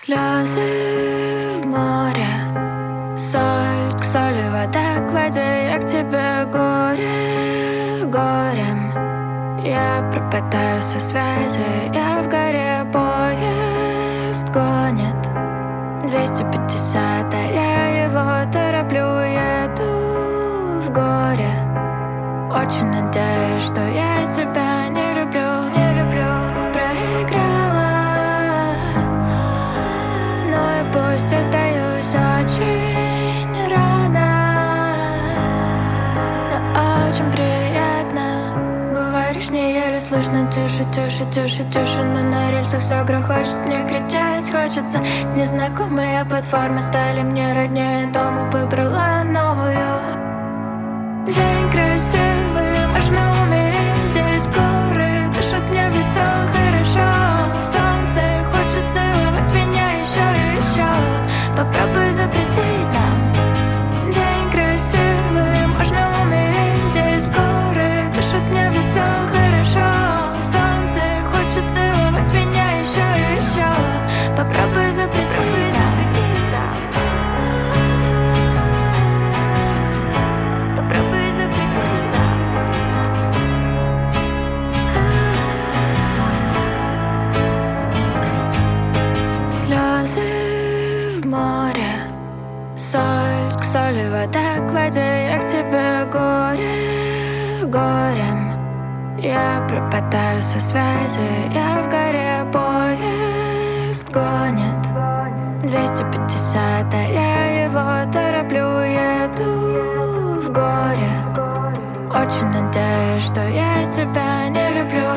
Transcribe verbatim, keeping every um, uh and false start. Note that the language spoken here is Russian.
Слезы в море, соль к соли, вода к воде. Я к тебе горе, горем. Я пропадаю со связи, я в горе. Поезд гонит двести пятьдесят, а я его тороплю. Еду в горе, очень надеюсь, что я тебя не люблю. Проиграла, но и пусть я сдаюсь очень рано, но очень приятно. Говоришь, мне еле слышно, тише, тише, тише, тише. Но на рельсах все грохочет, мне кричать хочется. Незнакомые платформы стали мне роднее дома. Выбрала новую. День красивый, можно умереть здесь. Горы дышат мне в лицо, хорошо. Солнце хочет целовать меня еще и еще. Попробуй запретить нам. День красивый, можно умереть здесь. Горы дышат мне в лицо, хорошо. Солнце хочет целовать меня еще и еще. Попробуй запретить нам. Слезы в море, соль к соли, вода к воде. Я к тебе горе, горем. Я пропадаю со связи, я в горе. Поезд гонит двести пятьдесят, а я его тороплю. Еду в горе, очень надеюсь, что я тебя не люблю.